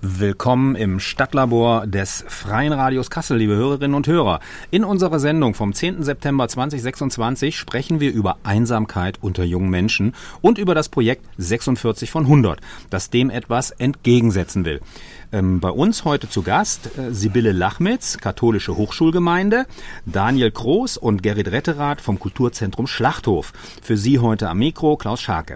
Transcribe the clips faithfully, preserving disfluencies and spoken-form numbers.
Willkommen im Stadtlabor des Freien Radios Kassel, liebe Hörerinnen und Hörer. In unserer Sendung vom zehnten September zweitausendsechsundzwanzig sprechen wir über Einsamkeit unter jungen Menschen und über das Projekt sechsundvierzig von hundert, das dem etwas entgegensetzen will. Ähm, bei uns heute zu Gast äh, Sibylle Lachmitz, Katholische Hochschulgemeinde, Daniel Groß und Gerrit Retterath vom Kulturzentrum Schlachthof. Für Sie heute am Mikro Klaus Scharke.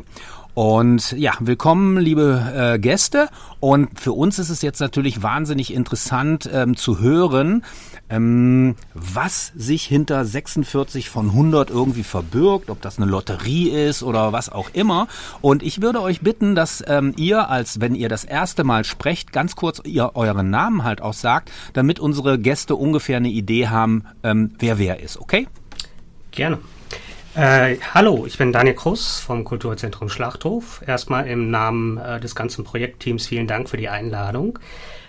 Und ja, willkommen, liebe äh, Gäste. Und für uns ist es jetzt natürlich wahnsinnig interessant ähm, zu hören, ähm, was sich hinter sechsundvierzig von hundert irgendwie verbirgt, ob das eine Lotterie ist oder was auch immer. Und ich würde euch bitten, dass ähm, ihr, als wenn ihr das erste Mal sprecht, ganz kurz ihr euren Namen halt auch sagt, damit unsere Gäste ungefähr eine Idee haben, ähm, wer wer ist, okay? Gerne. Äh, hallo, ich bin Daniel Groß vom Kulturzentrum Schlachthof. Erstmal im Namen äh, des ganzen Projektteams vielen Dank für die Einladung.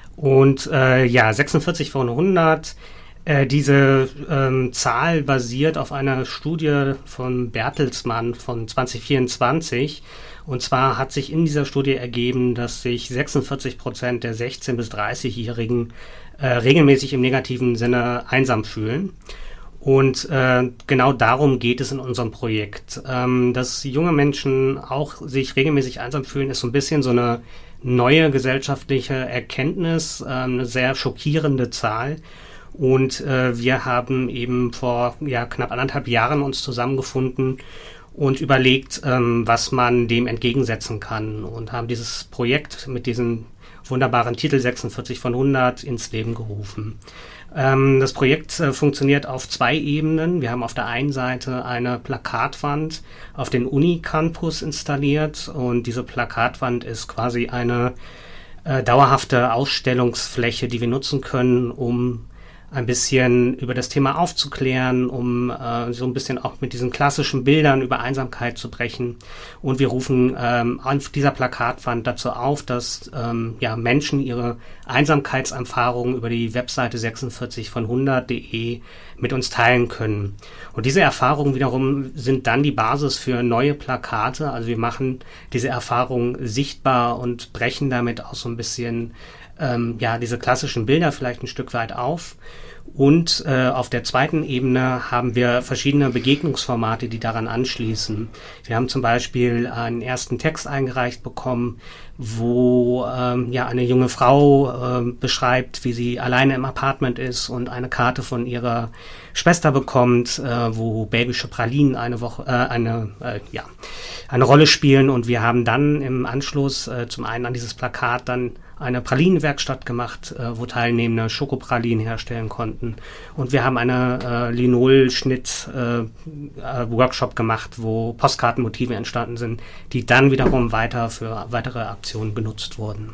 Und äh, ja, sechsundvierzig von hundert, äh, diese ähm, Zahl basiert auf einer Studie von Bertelsmann von zwanzig vierundzwanzig. Und zwar hat sich in dieser Studie ergeben, dass sich sechsundvierzig Prozent der sechzehn- bis dreißigjährigen äh, regelmäßig im negativen Sinne einsam fühlen. Und äh, genau darum geht es in unserem Projekt. Ähm, dass junge Menschen auch sich regelmäßig einsam fühlen, ist so ein bisschen so eine neue gesellschaftliche Erkenntnis, äh, eine sehr schockierende Zahl. Und äh, wir haben eben vor ja, knapp anderthalb Jahren uns zusammengefunden und überlegt, ähm, was man dem entgegensetzen kann. Und haben dieses Projekt mit diesem wunderbaren Titel sechsundvierzig von hundert ins Leben gerufen. Das Projekt äh, funktioniert auf zwei Ebenen. Wir haben auf der einen Seite eine Plakatwand auf den Unicampus installiert und diese Plakatwand ist quasi eine äh, dauerhafte Ausstellungsfläche, die wir nutzen können, um ein bisschen über das Thema aufzuklären, um äh, so ein bisschen auch mit diesen klassischen Bildern über Einsamkeit zu brechen. Und wir rufen ähm, auf dieser Plakatwand dazu auf, dass ähm, ja, Menschen ihre Einsamkeitserfahrungen über die Webseite sechsundvierzig von hundert punkt de mit uns teilen können. Und diese Erfahrungen wiederum sind dann die Basis für neue Plakate. Also wir machen diese Erfahrungen sichtbar und brechen damit auch so ein bisschen Ähm, ja, diese klassischen Bilder vielleicht ein Stück weit auf. Und äh, auf der zweiten Ebene haben wir verschiedene Begegnungsformate, die daran anschließen. Wir haben zum Beispiel einen ersten Text eingereicht bekommen, wo ähm, ja eine junge Frau äh, beschreibt, wie sie alleine im Apartment ist und eine Karte von ihrer Schwester bekommt, äh, wo babysche Pralinen eine Woche, äh, eine äh, ja eine Rolle spielen. Und wir haben dann im Anschluss äh, zum einen an dieses Plakat dann eine Pralinenwerkstatt gemacht, äh, wo Teilnehmende Schokopralinen herstellen konnten. Und wir haben eine äh, Linolschnitt-Workshop äh, gemacht, wo Postkartenmotive entstanden sind, die dann wiederum weiter für weitere Aktionen genutzt wurden.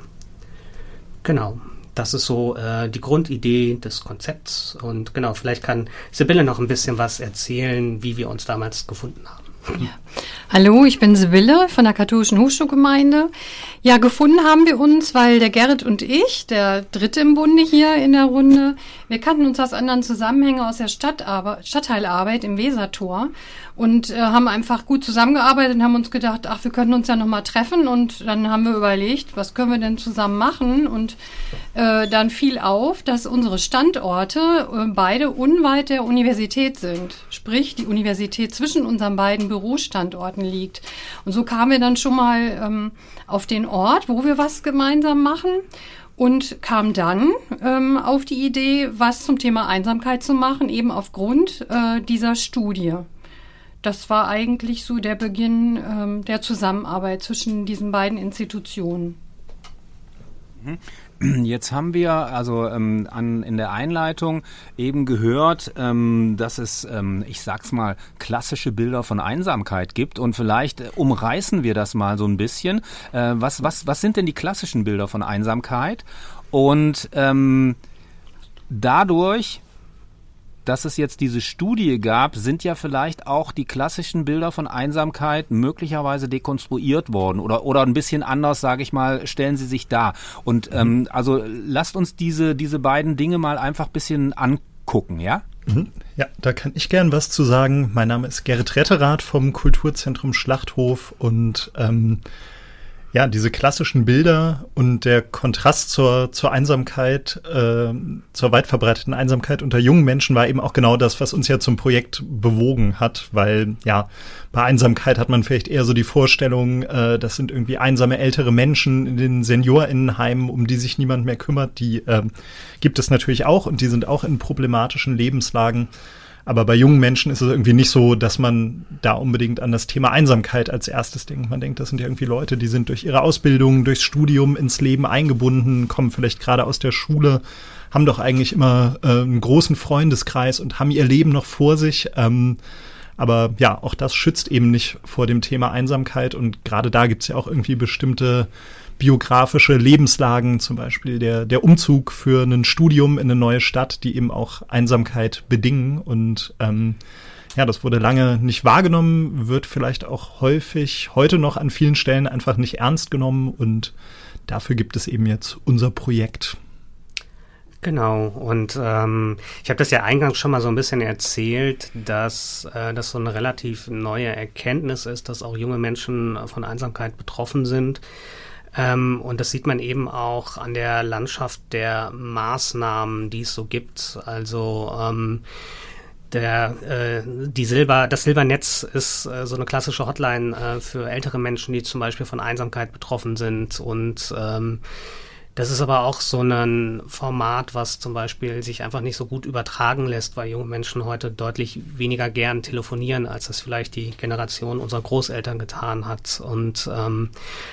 Genau, das ist so äh, die Grundidee des Konzepts. Und genau, vielleicht kann Sibylle noch ein bisschen was erzählen, wie wir uns damals gefunden haben. Ja. Hallo, ich bin Sibylle von der Katholischen Hochschulgemeinde. Ja, gefunden haben wir uns, weil der Gerrit und ich, der Dritte im Bunde hier in der Runde, wir kannten uns aus anderen Zusammenhängen aus der Stadtarbeit, Stadtteilarbeit im Wesertor und äh, haben einfach gut zusammengearbeitet und haben uns gedacht, ach, wir könnten uns ja nochmal treffen, und dann haben wir überlegt, was können wir denn zusammen machen, und äh, dann fiel auf, dass unsere Standorte äh, beide unweit der Universität sind, sprich die Universität zwischen unseren beiden Bürostandorten liegt. Und so kamen wir dann schon mal ähm, auf den Ort, wo wir was gemeinsam machen, und kam dann ähm, auf die Idee, was zum Thema Einsamkeit zu machen, eben aufgrund äh, dieser Studie. Das war eigentlich so der Beginn ähm, der Zusammenarbeit zwischen diesen beiden Institutionen. Jetzt haben wir also ähm, an, in der Einleitung eben gehört, ähm, dass es, ähm, ich sag's mal, klassische Bilder von Einsamkeit gibt, und vielleicht äh, umreißen wir das mal so ein bisschen. Äh, was, was, was sind denn die klassischen Bilder von Einsamkeit? Und ähm, dadurch, dass es jetzt diese Studie gab, sind ja vielleicht auch die klassischen Bilder von Einsamkeit möglicherweise dekonstruiert worden oder oder ein bisschen anders, sage ich mal, stellen sie sich dar. Und ähm, also lasst uns diese diese beiden Dinge mal einfach ein bisschen angucken, ja? Ja, da kann ich gern was zu sagen. Mein Name ist Gerrit Retterath vom Kulturzentrum Schlachthof, und ähm, Ja, diese klassischen Bilder und der Kontrast zur, zur Einsamkeit, äh, zur weit verbreiteten Einsamkeit unter jungen Menschen war eben auch genau das, was uns ja zum Projekt bewogen hat, weil ja, bei Einsamkeit hat man vielleicht eher so die Vorstellung, äh, das sind irgendwie einsame ältere Menschen in den SeniorInnenheimen, um die sich niemand mehr kümmert. Die äh, gibt es natürlich auch und die sind auch in problematischen Lebenslagen. Aber bei jungen Menschen ist es irgendwie nicht so, dass man da unbedingt an das Thema Einsamkeit als erstes denkt. Man denkt, das sind ja irgendwie Leute, die sind durch ihre Ausbildung, durchs Studium ins Leben eingebunden, kommen vielleicht gerade aus der Schule, haben doch eigentlich immer äh, einen großen Freundeskreis und haben ihr Leben noch vor sich. Ähm, aber ja, auch das schützt eben nicht vor dem Thema Einsamkeit. Und gerade da gibt's ja auch irgendwie bestimmte biografische Lebenslagen, zum Beispiel der, der Umzug für ein Studium in eine neue Stadt, die eben auch Einsamkeit bedingen. Und ähm, ja, das wurde lange nicht wahrgenommen, wird vielleicht auch häufig heute noch an vielen Stellen einfach nicht ernst genommen. Und dafür gibt es eben jetzt unser Projekt. Genau, und ähm, ich habe das ja eingangs schon mal so ein bisschen erzählt, dass äh, das so eine relativ neue Erkenntnis ist, dass auch junge Menschen von Einsamkeit betroffen sind. Ähm, und das sieht man eben auch an der Landschaft der Maßnahmen, die es so gibt. Also ähm, der äh, die Silber das Silbernetz ist äh, so eine klassische Hotline äh, für ältere Menschen, die zum Beispiel von Einsamkeit betroffen sind. Und ähm, das ist aber auch so ein Format, was zum Beispiel sich einfach nicht so gut übertragen lässt, weil junge Menschen heute deutlich weniger gern telefonieren, als das vielleicht die Generation unserer Großeltern getan hat. Und ähm,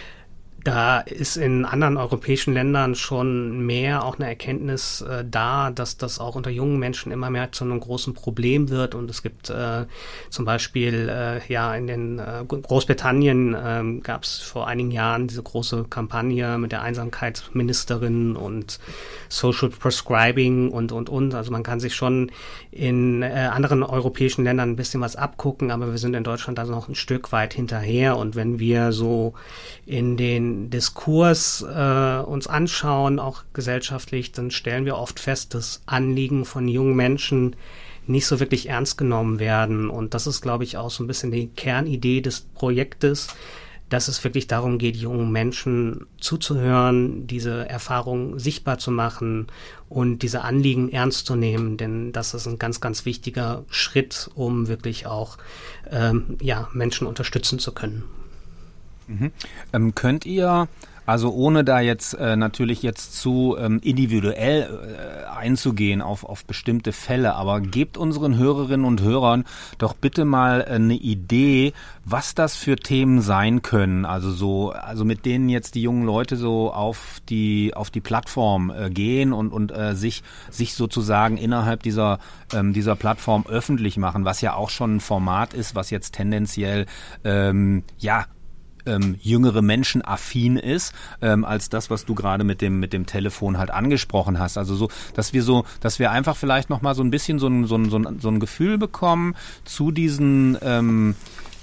da ist in anderen europäischen Ländern schon mehr auch eine Erkenntnis äh, da, dass das auch unter jungen Menschen immer mehr zu einem großen Problem wird. Und es gibt äh, zum Beispiel äh, ja in den äh, Großbritannien äh, gab es vor einigen Jahren diese große Kampagne mit der Einsamkeitsministerin und Social Prescribing und und und. Also man kann sich schon in äh, anderen europäischen Ländern ein bisschen was abgucken, aber wir sind in Deutschland da noch ein Stück weit hinterher. Und wenn wir so in den Diskurs äh, uns anschauen, auch gesellschaftlich, dann stellen wir oft fest, dass Anliegen von jungen Menschen nicht so wirklich ernst genommen werden. Und das ist, glaube ich, auch so ein bisschen die Kernidee des Projektes, dass es wirklich darum geht, jungen Menschen zuzuhören, diese Erfahrung sichtbar zu machen und diese Anliegen ernst zu nehmen. Denn das ist ein ganz, ganz wichtiger Schritt, um wirklich auch ähm, ja, Menschen unterstützen zu können. Mhm. Ähm, könnt ihr, also ohne da jetzt äh, natürlich jetzt zu ähm, individuell äh, einzugehen auf, auf bestimmte Fälle, aber gebt unseren Hörerinnen und Hörern doch bitte mal äh, eine Idee, was das für Themen sein können, also so, also mit denen jetzt die jungen Leute so auf die auf die Plattform äh, gehen und und äh, sich sich sozusagen innerhalb dieser ähm, dieser Plattform öffentlich machen, was ja auch schon ein Format ist, was jetzt tendenziell ähm, ja Ähm, jüngere Menschen affin ist, ähm, als das, was du gerade mit dem mit dem Telefon halt angesprochen hast. Also so, dass wir so, dass wir einfach vielleicht noch mal so ein bisschen so ein so ein so ein, so ein Gefühl bekommen zu diesen ähm,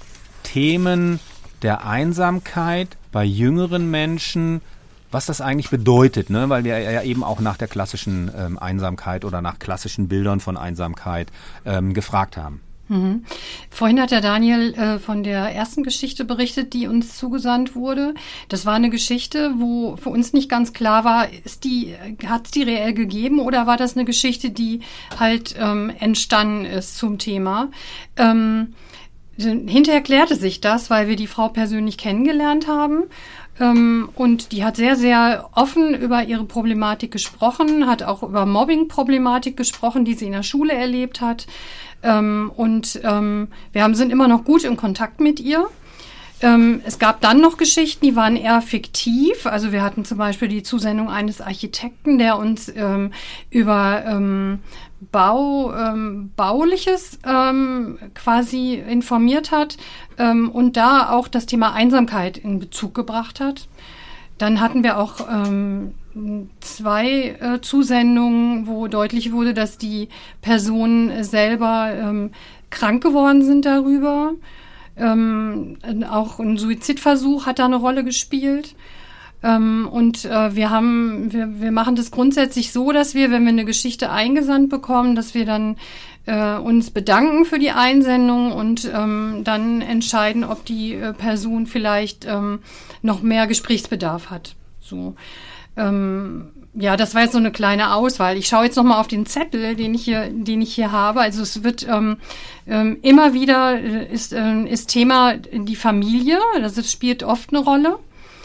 Themen der Einsamkeit bei jüngeren Menschen, was das eigentlich bedeutet, ne? Weil wir ja eben auch nach der klassischen ähm, Einsamkeit oder nach klassischen Bildern von Einsamkeit ähm, gefragt haben. Mhm. Vorhin hat der Daniel äh, von der ersten Geschichte berichtet, die uns zugesandt wurde. Das war eine Geschichte, wo für uns nicht ganz klar war, ist die, hat es die reell gegeben oder war das eine Geschichte, die halt ähm, entstanden ist zum Thema? Ähm, hinterher klärte sich das, weil wir die Frau persönlich kennengelernt haben. Ähm, und die hat sehr, sehr offen über ihre Problematik gesprochen, hat auch über Mobbing-Problematik gesprochen, die sie in der Schule erlebt hat. Ähm, und ähm, wir haben, sind immer noch gut in Kontakt mit ihr. Ähm, es gab dann noch Geschichten, die waren eher fiktiv. Also wir hatten zum Beispiel die Zusendung eines Architekten, der uns ähm, über ähm, Bau, ähm, Bauliches ähm, quasi informiert hat ähm, und da auch das Thema Einsamkeit in Bezug gebracht hat. Dann hatten wir auch ähm, zwei äh, Zusendungen, wo deutlich wurde, dass die Personen selber ähm, krank geworden sind darüber. Ähm, auch ein Suizidversuch hat da eine Rolle gespielt. Ähm, und äh, wir haben, wir, wir machen das grundsätzlich so, dass wir, wenn wir eine Geschichte eingesandt bekommen, dass wir dann äh, uns bedanken für die Einsendung und ähm, dann entscheiden, ob die äh, Person vielleicht ähm, noch mehr Gesprächsbedarf hat. So. Ähm, ja, das war jetzt so eine kleine Auswahl. Ich schaue jetzt noch mal auf den Zettel, den ich hier, den ich hier habe. Also es wird ähm, ähm, immer wieder ist, ähm, ist Thema die Familie. Das ist, spielt oft eine Rolle.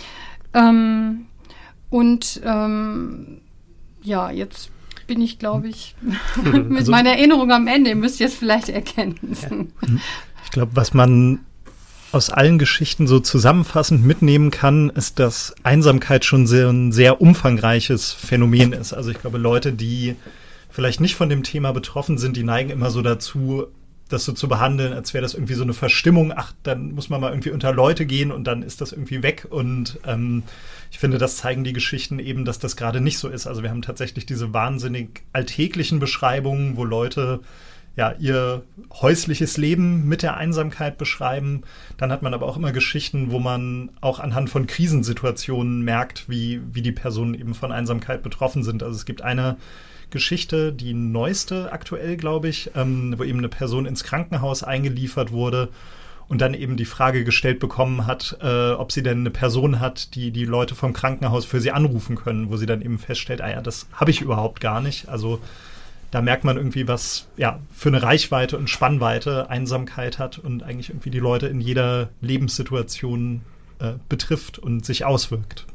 Ähm, und ähm, ja, jetzt bin ich, glaube ich, mit also, meiner Erinnerung am Ende. Ihr müsst jetzt vielleicht ergänzen. Ich glaube, was man aus allen Geschichten so zusammenfassend mitnehmen kann, ist, dass Einsamkeit schon sehr, ein sehr umfangreiches Phänomen ist. Also ich glaube, Leute, die vielleicht nicht von dem Thema betroffen sind, die neigen immer so dazu, das so zu behandeln, als wäre das irgendwie so eine Verstimmung. Ach, dann muss man mal irgendwie unter Leute gehen und dann ist das irgendwie weg. Und ähm, ich finde, das zeigen die Geschichten eben, dass das gerade nicht so ist. Also wir haben tatsächlich diese wahnsinnig alltäglichen Beschreibungen, wo Leute ja ihr häusliches Leben mit der Einsamkeit beschreiben. Dann hat man aber auch immer Geschichten, wo man auch anhand von Krisensituationen merkt, wie, wie die Personen eben von Einsamkeit betroffen sind. Also es gibt eine Geschichte, die neueste aktuell, glaube ich, ähm, wo eben eine Person ins Krankenhaus eingeliefert wurde und dann eben die Frage gestellt bekommen hat, äh, ob sie denn eine Person hat, die die Leute vom Krankenhaus für sie anrufen können, wo sie dann eben feststellt, ah ja, das habe ich überhaupt gar nicht. Also da merkt man irgendwie, was ja für eine Reichweite und Spannweite Einsamkeit hat und eigentlich irgendwie die Leute in jeder Lebenssituation äh, betrifft und sich auswirkt.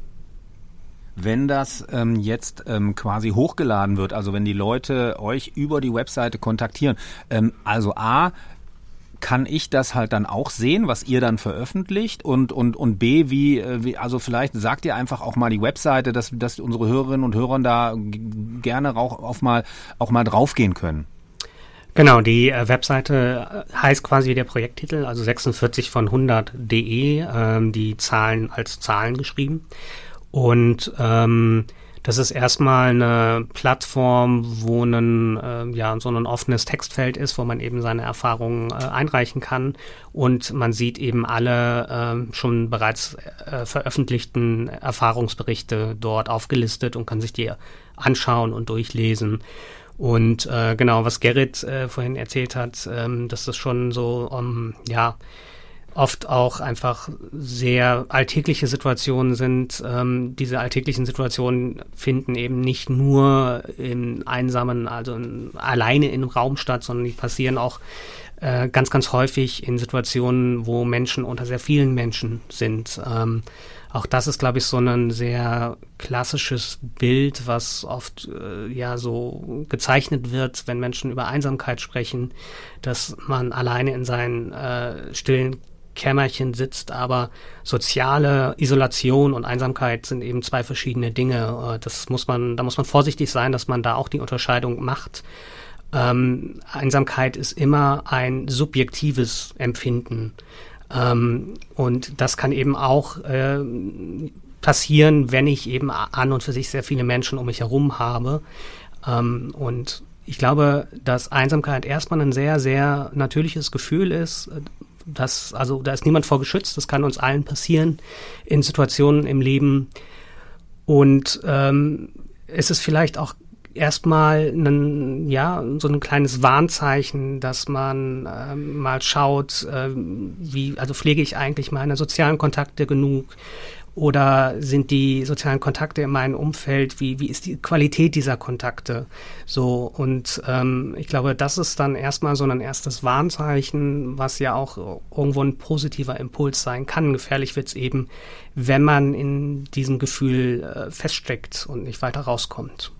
Wenn das ähm, jetzt ähm, quasi hochgeladen wird, also wenn die Leute euch über die Webseite kontaktieren, ähm, also A, kann ich das halt dann auch sehen, was ihr dann veröffentlicht und und und B, wie, wie also vielleicht sagt ihr einfach auch mal die Webseite, dass dass unsere Hörerinnen und Hörer da g- gerne auch auf mal auch mal draufgehen können. Genau, die äh, Webseite heißt quasi wie der Projekttitel, also sechsundvierzig von hundert punkt de, ähm, die Zahlen als Zahlen geschrieben. Und ähm, das ist erstmal eine Plattform, wo ein, äh, ja, so ein offenes Textfeld ist, wo man eben seine Erfahrungen äh, einreichen kann. Und man sieht eben alle äh, schon bereits äh, veröffentlichten Erfahrungsberichte dort aufgelistet und kann sich die anschauen und durchlesen. Und äh, genau, was Gerrit äh, vorhin erzählt hat, ähm, dass das schon so, um, ja, oft auch einfach sehr alltägliche Situationen sind. Ähm, diese alltäglichen Situationen finden eben nicht nur in einsamen, also in, alleine in einem Raum statt, sondern die passieren auch äh, ganz, ganz häufig in Situationen, wo Menschen unter sehr vielen Menschen sind. Ähm, auch das ist, glaube ich, so ein sehr klassisches Bild, was oft äh, ja so gezeichnet wird, wenn Menschen über Einsamkeit sprechen, dass man alleine in seinen äh, stillen Kämmerchen sitzt, aber soziale Isolation und Einsamkeit sind eben zwei verschiedene Dinge. Das muss man, da muss man vorsichtig sein, dass man da auch die Unterscheidung macht. Ähm, Einsamkeit ist immer ein subjektives Empfinden. Ähm, und das kann eben auch äh, passieren, wenn ich eben an und für sich sehr viele Menschen um mich herum habe. Ähm, und ich glaube, dass Einsamkeit erstmal ein sehr, sehr natürliches Gefühl ist. Das, also da ist niemand vor geschützt, das kann uns allen passieren in Situationen im Leben. Und ähm, es ist vielleicht auch erstmal ein, ja, so ein kleines Warnzeichen, dass man ähm, mal schaut, äh, wie, also pflege ich eigentlich meine sozialen Kontakte genug? Oder sind die sozialen Kontakte in meinem Umfeld, wie, wie ist die Qualität dieser Kontakte? So, und ähm, ich glaube, das ist dann erstmal so ein erstes Warnzeichen, was ja auch irgendwo ein positiver Impuls sein kann. Gefährlich wird es eben, wenn man in diesem Gefühl äh, feststeckt und nicht weiter rauskommt.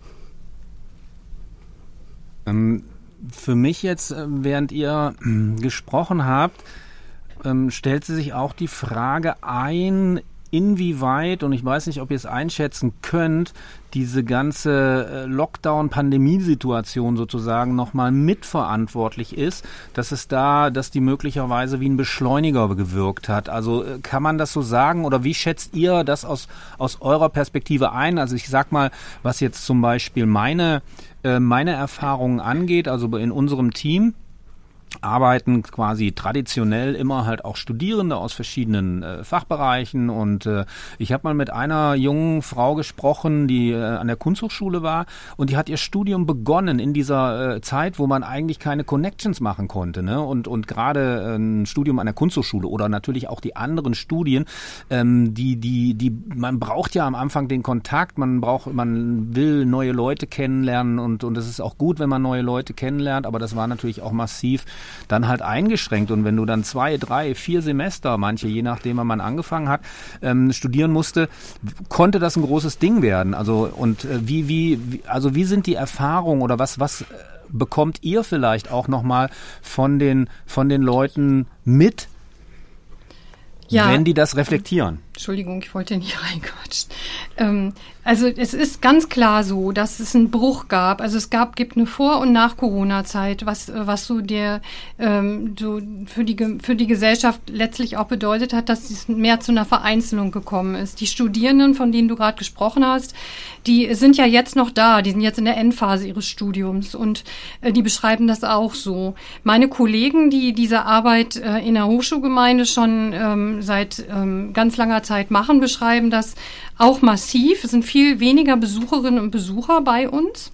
Ähm, für mich jetzt, während ihr äh, gesprochen habt, ähm, stellt sich auch die Frage ein, inwieweit, und ich weiß nicht, ob ihr es einschätzen könnt, diese ganze Lockdown-Pandemiesituation sozusagen nochmal mitverantwortlich ist, dass es da, dass die möglicherweise wie ein Beschleuniger gewirkt hat. Also kann man das so sagen oder wie schätzt ihr das aus, aus eurer Perspektive ein? Also ich sag mal, was jetzt zum Beispiel meine, äh, meine Erfahrungen angeht, also in unserem Team, arbeiten quasi traditionell immer halt auch Studierende aus verschiedenen äh, Fachbereichen und äh, ich habe mal mit einer jungen Frau gesprochen, die äh, an der Kunsthochschule war und die hat ihr Studium begonnen in dieser äh, Zeit, wo man eigentlich keine Connections machen konnte, ne? Und und gerade äh, ein Studium an der Kunsthochschule oder natürlich auch die anderen Studien, ähm, die die die man braucht ja am Anfang den Kontakt, man braucht man will neue Leute kennenlernen und und es ist auch gut, wenn man neue Leute kennenlernt, aber das war natürlich auch massiv dann halt eingeschränkt. Und wenn du dann zwei, drei, vier Semester, manche, je nachdem, wann man angefangen hat, ähm, studieren musste, konnte das ein großes Ding werden. Also und äh, wie, wie, wie, also wie sind die Erfahrungen oder was, was äh, bekommt ihr vielleicht auch nochmal von den, von den Leuten mit, ja, wenn die das reflektieren? Entschuldigung, ich wollte nicht reinquatschen. Ähm, also es ist ganz klar so, dass es einen Bruch gab. Also es gab, gibt eine Vor- und Nach-Corona-Zeit, was was so der ähm, so für die für die Gesellschaft letztlich auch bedeutet hat, dass es mehr zu einer Vereinzelung gekommen ist. Die Studierenden, von denen du gerade gesprochen hast, die sind ja jetzt noch da. Die sind jetzt in der Endphase ihres Studiums und äh, die beschreiben das auch so. Meine Kollegen, die diese Arbeit äh, in der Hochschulgemeinde schon ähm, seit ähm, ganz langer Zeit Zeit machen, beschreiben das auch massiv. Es sind viel weniger Besucherinnen und Besucher bei uns.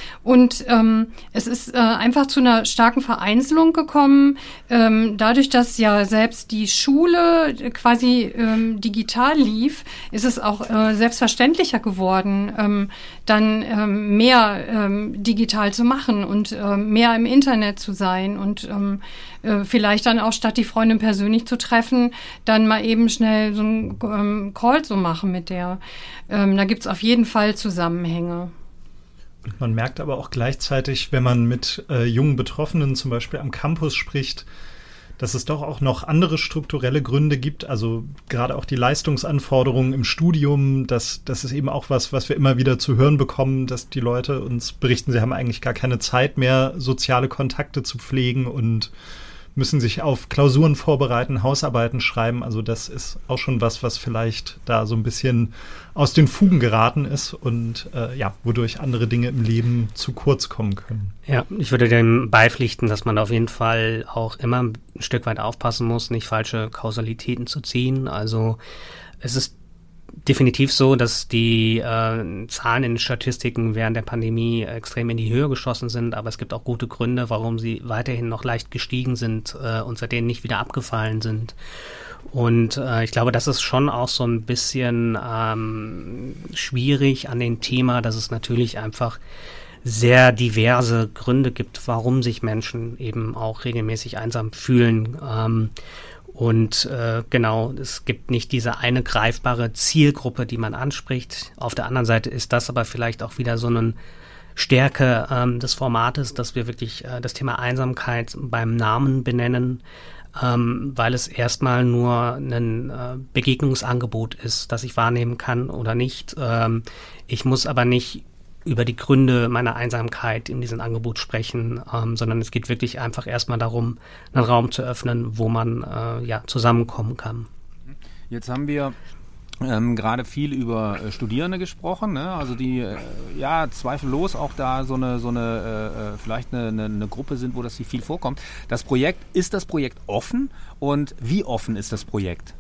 Und ähm, es ist äh, einfach zu einer starken Vereinzelung gekommen, ähm, dadurch, dass ja selbst die Schule quasi ähm, digital lief, ist es auch äh, selbstverständlicher geworden, ähm, dann ähm, mehr ähm, digital zu machen und ähm, mehr im Internet zu sein und ähm, äh, vielleicht dann auch statt die Freundin persönlich zu treffen, dann mal eben schnell so einen ähm, Call zu machen mit der. Ähm, da gibt's auf jeden Fall Zusammenhänge. Und man merkt aber auch gleichzeitig, wenn man mit äh, jungen Betroffenen zum Beispiel am Campus spricht, dass es doch auch noch andere strukturelle Gründe gibt, also gerade auch die Leistungsanforderungen im Studium, das, das ist eben auch was, was wir immer wieder zu hören bekommen, dass die Leute uns berichten, sie haben eigentlich gar keine Zeit mehr, soziale Kontakte zu pflegen und müssen sich auf Klausuren vorbereiten, Hausarbeiten schreiben. Also das ist auch schon was, was vielleicht da so ein bisschen aus den Fugen geraten ist und äh, ja, wodurch andere Dinge im Leben zu kurz kommen können. Ja, ich würde dem beipflichten, dass man auf jeden Fall auch immer ein Stück weit aufpassen muss, nicht falsche Kausalitäten zu ziehen. Also es ist definitiv so, dass die äh, Zahlen in den Statistiken während der Pandemie extrem in die Höhe geschossen sind, aber es gibt auch gute Gründe, warum sie weiterhin noch leicht gestiegen sind äh, und seitdem nicht wieder abgefallen sind. Und äh, ich glaube, das ist schon auch so ein bisschen ähm, schwierig an dem Thema, dass es natürlich einfach sehr diverse Gründe gibt, warum sich Menschen eben auch regelmäßig einsam fühlen. Ähm, Und äh, genau, es gibt nicht diese eine greifbare Zielgruppe, die man anspricht. Auf der anderen Seite ist das aber vielleicht auch wieder so eine Stärke ähm, des Formates, dass wir wirklich äh, das Thema Einsamkeit beim Namen benennen, ähm, weil es erstmal nur ein äh, Begegnungsangebot ist, das ich wahrnehmen kann oder nicht. Ähm, ich muss aber nicht über die Gründe meiner Einsamkeit in diesem Angebot sprechen, ähm, sondern es geht wirklich einfach erstmal darum, einen Raum zu öffnen, wo man äh, ja zusammenkommen kann. Jetzt haben wir ähm, gerade viel über äh, Studierende gesprochen, ne? Also die äh, ja zweifellos auch da so eine so eine äh, vielleicht eine, eine, eine Gruppe sind, wo das hier viel vorkommt. Das Projekt, ist das Projekt offen und wie offen ist das Projekt?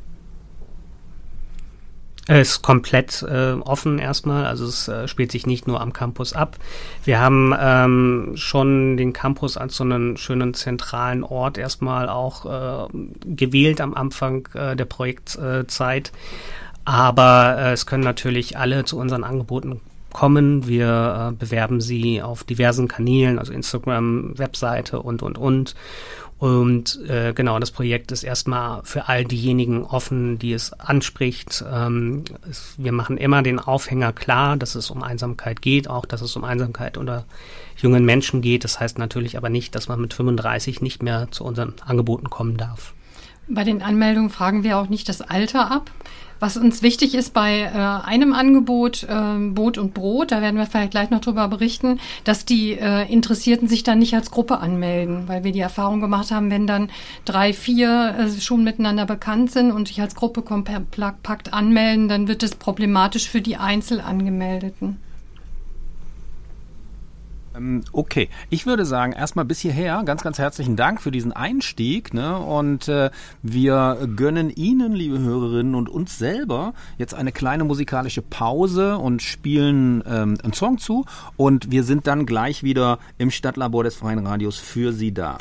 Es ist komplett äh, offen erstmal, also es äh, spielt sich nicht nur am Campus ab. Wir haben ähm, schon den Campus als so einen schönen zentralen Ort erstmal auch äh, gewählt am Anfang äh, der Projektzeit. Aber äh, es können natürlich alle zu unseren Angeboten kommen. Wir äh, bewerben sie auf diversen Kanälen, also Instagram, Webseite und, und, und. Und äh, genau, das Projekt ist erstmal für all diejenigen offen, die es anspricht. Ähm, es, wir machen immer den Aufhänger klar, dass es um Einsamkeit geht, auch dass es um Einsamkeit unter jungen Menschen geht. Das heißt natürlich aber nicht, dass man mit fünfunddreißig nicht mehr zu unseren Angeboten kommen darf. Bei den Anmeldungen fragen wir auch nicht das Alter ab. Was uns wichtig ist bei äh, einem Angebot, äh, Boot und Brot, da werden wir vielleicht gleich noch drüber berichten, dass die äh, Interessierten sich dann nicht als Gruppe anmelden, weil wir die Erfahrung gemacht haben, wenn dann drei, vier äh, schon miteinander bekannt sind und sich als Gruppe kompakt anmelden, dann wird es problematisch für die Einzelangemeldeten. Okay, ich würde sagen, erstmal bis hierher ganz, ganz herzlichen Dank für diesen Einstieg, ne? Und äh, wir gönnen Ihnen, liebe Hörerinnen, und uns selber jetzt eine kleine musikalische Pause und spielen ähm, einen Song zu und wir sind dann gleich wieder im Stadtlabor des Freien Radios für Sie da.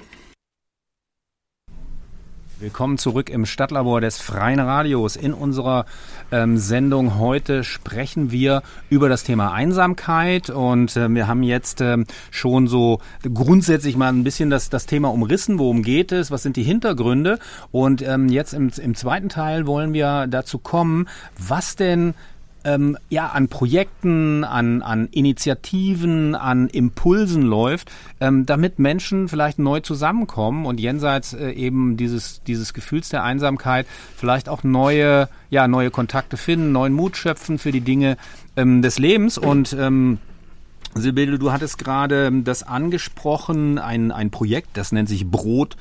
Willkommen zurück im Stadtlabor des Freien Radios. In unserer ähm, Sendung heute sprechen wir über das Thema Einsamkeit und äh, wir haben jetzt ähm, schon so grundsätzlich mal ein bisschen das, das Thema umrissen. Worum geht es? Was sind die Hintergründe? Und ähm, jetzt im, im zweiten Teil wollen wir dazu kommen, was denn Ähm, ja, an Projekten, an, an Initiativen, an Impulsen läuft, ähm, damit Menschen vielleicht neu zusammenkommen und jenseits äh, eben dieses, dieses Gefühls der Einsamkeit vielleicht auch neue, ja, neue Kontakte finden, neuen Mut schöpfen für die Dinge ähm, des Lebens. Und ähm, Sibylle, du hattest gerade das angesprochen, ein, ein Projekt, das nennt sich Brot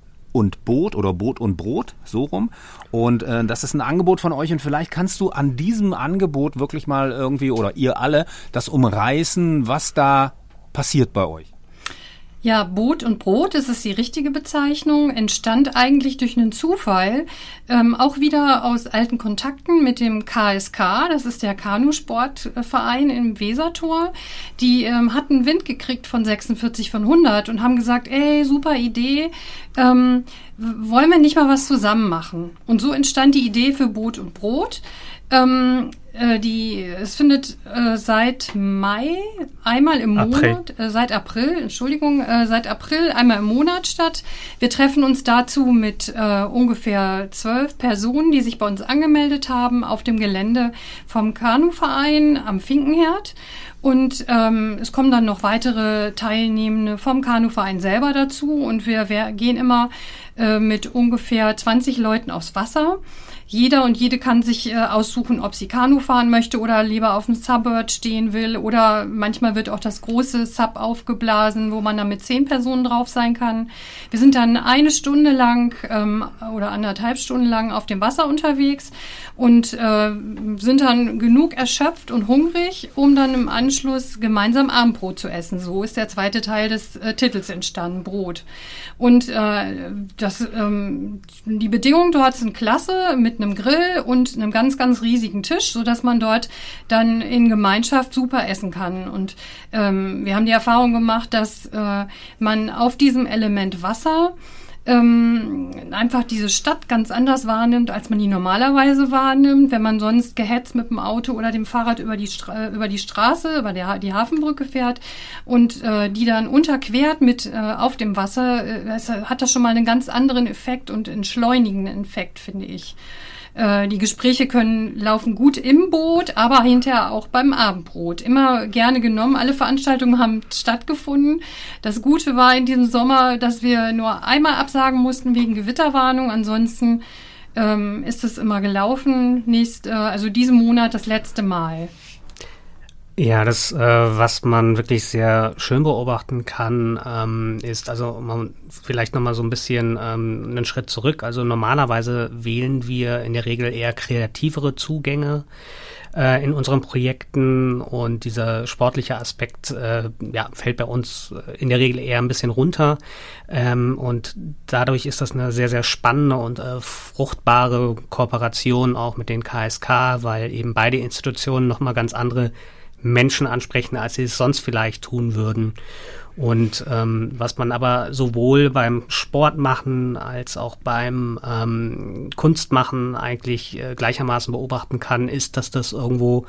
und Boot oder Boot und Brot, so rum. Und äh, das ist ein Angebot von euch und vielleicht kannst du an diesem Angebot wirklich mal irgendwie oder ihr alle das umreißen, was da passiert bei euch. Ja, Boot und Brot, das ist die richtige Bezeichnung, entstand eigentlich durch einen Zufall, ähm, auch wieder aus alten Kontakten mit dem K S K, das ist der Kanusportverein im Wesertor. Die ähm, hatten Wind gekriegt von sechsundvierzig von hundert und haben gesagt, ey, super Idee, ähm, wollen wir nicht mal was zusammen machen? Und so entstand die Idee für Boot und Brot. Ähm, äh, die, es findet äh, seit Mai einmal im April. Monat, äh, seit April, Entschuldigung, äh, seit April einmal im Monat statt. Wir treffen uns dazu mit äh, ungefähr zwölf Personen, die sich bei uns angemeldet haben, auf dem Gelände vom Kanuverein am Finkenherd. Und ähm, es kommen dann noch weitere Teilnehmende vom Kanuverein selber dazu. Und wir, wir gehen immer äh, mit ungefähr zwanzig Leuten aufs Wasser. Jeder und jede kann sich äh, aussuchen, ob sie Kanu fahren möchte oder lieber auf dem Subbird stehen will. Oder manchmal wird auch das große Sub aufgeblasen, wo man dann mit zehn Personen drauf sein kann. Wir sind dann eine Stunde lang ähm, oder anderthalb Stunden lang auf dem Wasser unterwegs und äh, sind dann genug erschöpft und hungrig, um dann im Anschluss gemeinsam Abendbrot zu essen. So ist der zweite Teil des äh, Titels entstanden, Brot. Und äh, das, ähm, die Bedingungen dort sind klasse, mit einem Grill und einem ganz, ganz riesigen Tisch, so dass man dort dann in Gemeinschaft super essen kann. Und ähm, wir haben die Erfahrung gemacht, dass äh, man auf diesem Element Wasser ähm, einfach diese Stadt ganz anders wahrnimmt, als man die normalerweise wahrnimmt, wenn man sonst gehetzt mit dem Auto oder dem Fahrrad über die, Stra- über die Straße, über der, die Hafenbrücke fährt und äh, die dann unterquert mit äh, auf dem Wasser, äh, es hat das schon mal einen ganz anderen Effekt und entschleunigenden Effekt, finde ich. Äh, die Gespräche können laufen gut im Boot, aber hinterher auch beim Abendbrot. Immer gerne genommen. Alle Veranstaltungen haben stattgefunden. Das Gute war in diesem Sommer, dass wir nur einmal absagen mussten wegen Gewitterwarnung. Ansonsten ähm, ist es immer gelaufen. Nächst, äh, also diesen Monat das letzte Mal. Ja, das, äh, was man wirklich sehr schön beobachten kann, ähm, ist, also man vielleicht nochmal so ein bisschen ähm, einen Schritt zurück. Also normalerweise wählen wir in der Regel eher kreativere Zugänge äh, in unseren Projekten und dieser sportliche Aspekt äh, ja, fällt bei uns in der Regel eher ein bisschen runter. Ähm, und dadurch ist das eine sehr, sehr spannende und äh, fruchtbare Kooperation auch mit den K S K, weil eben beide Institutionen nochmal ganz andere Menschen ansprechen, als sie es sonst vielleicht tun würden. Und ähm, was man aber sowohl beim Sport machen als auch beim ähm, Kunstmachen eigentlich äh, gleichermaßen beobachten kann, ist, dass das irgendwo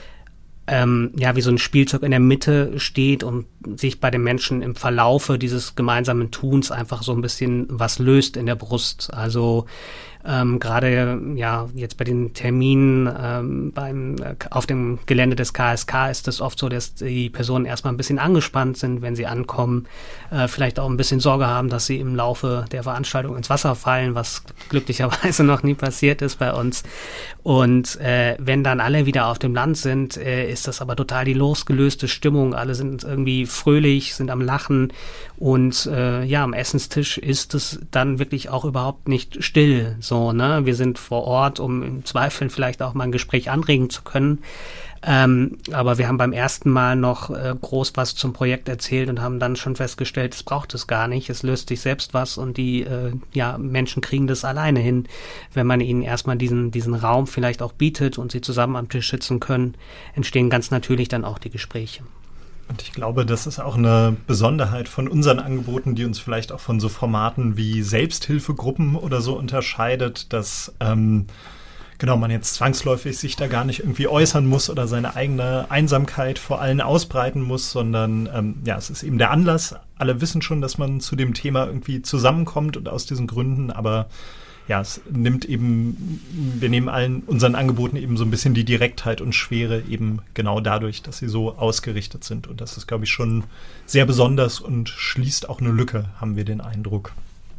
ähm, ja wie so ein Spielzeug in der Mitte steht und sich bei den Menschen im Verlaufe dieses gemeinsamen Tuns einfach so ein bisschen was löst in der Brust. Also Ähm, gerade ja jetzt bei den Terminen ähm, beim äh, auf dem Gelände des K S K ist es oft so, dass die Personen erstmal ein bisschen angespannt sind, wenn sie ankommen, äh, vielleicht auch ein bisschen Sorge haben, dass sie im Laufe der Veranstaltung ins Wasser fallen, was glücklicherweise noch nie passiert ist bei uns. Und äh, wenn dann alle wieder auf dem Land sind, äh, ist das aber total die losgelöste Stimmung. Alle sind irgendwie fröhlich, sind am Lachen und äh, ja, am Essenstisch ist es dann wirklich auch überhaupt nicht still. So, ne? Wir sind vor Ort, um im Zweifel vielleicht auch mal ein Gespräch anregen zu können. Ähm, aber wir haben beim ersten Mal noch äh, groß was zum Projekt erzählt und haben dann schon festgestellt, es braucht es gar nicht, es löst sich selbst was und die äh, ja, Menschen kriegen das alleine hin, wenn man ihnen erstmal diesen, diesen Raum vielleicht auch bietet und sie zusammen am Tisch sitzen können, entstehen ganz natürlich dann auch die Gespräche. Und ich glaube, das ist auch eine Besonderheit von unseren Angeboten, die uns vielleicht auch von so Formaten wie Selbsthilfegruppen oder so unterscheidet, dass ähm, genau man jetzt zwangsläufig sich da gar nicht irgendwie äußern muss oder seine eigene Einsamkeit vor allen ausbreiten muss, sondern ähm, ja, es ist eben der Anlass. Alle wissen schon, dass man zu dem Thema irgendwie zusammenkommt und aus diesen Gründen, aber ja, es nimmt eben, wir nehmen allen unseren Angeboten eben so ein bisschen die Direktheit und Schwere eben genau dadurch, dass sie so ausgerichtet sind. Und das ist, glaube ich, schon sehr besonders und schließt auch eine Lücke, haben wir den Eindruck.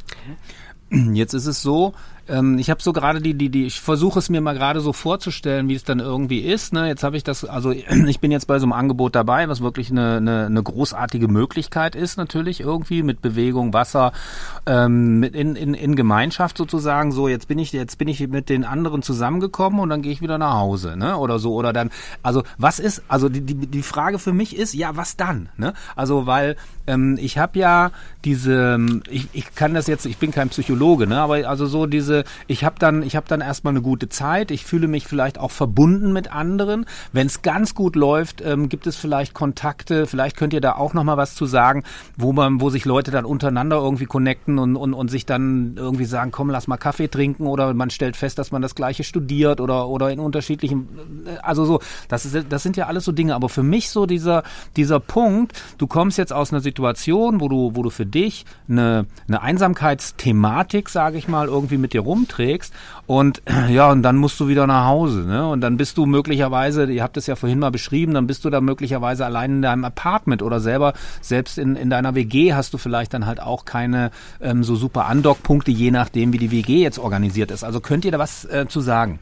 Jetzt ist es so, ähm, ich habe so gerade die, die, die, ich versuche es mir mal gerade so vorzustellen, wie es dann irgendwie ist. Ne? Jetzt habe ich das, also ich bin jetzt bei so einem Angebot dabei, was wirklich eine, eine, eine großartige Möglichkeit ist natürlich irgendwie mit Bewegung, Wasser, ähm, mit in, in, in Gemeinschaft sozusagen. So, jetzt bin ich, jetzt bin ich mit den anderen zusammengekommen und dann gehe ich wieder nach Hause, ne? Oder so, oder dann, also was ist, also die, die, die Frage für mich ist, ja, was dann? Ne? Also weil ähm, ich habe ja diese, ich, ich kann das jetzt, ich bin kein Psychologe, ne? Aber also so diese ich habe dann, ich habe dann erstmal eine gute Zeit, ich fühle mich vielleicht auch verbunden mit anderen. Wenn es ganz gut läuft, ähm, gibt es vielleicht Kontakte, vielleicht könnt ihr da auch nochmal was zu sagen, wo man, wo sich Leute dann untereinander irgendwie connecten und, und, und sich dann irgendwie sagen, komm, lass mal Kaffee trinken oder man stellt fest, dass man das Gleiche studiert oder, oder in unterschiedlichen, also so, das ist, das sind ja alles so Dinge, aber für mich so dieser, dieser Punkt, du kommst jetzt aus einer Situation, wo du, wo du für dich eine, eine Einsamkeitsthematik, sage ich mal, irgendwie mit dir rumträgst und ja, und dann musst du wieder nach Hause, ne? Und dann bist du möglicherweise, ihr habt es ja vorhin mal beschrieben, dann bist du da möglicherweise allein in deinem Apartment oder selber, selbst in, in deiner W G hast du vielleicht dann halt auch keine ähm, so super Andockpunkte, je nachdem, wie die W G jetzt organisiert ist. Also könnt ihr da was äh, zu sagen?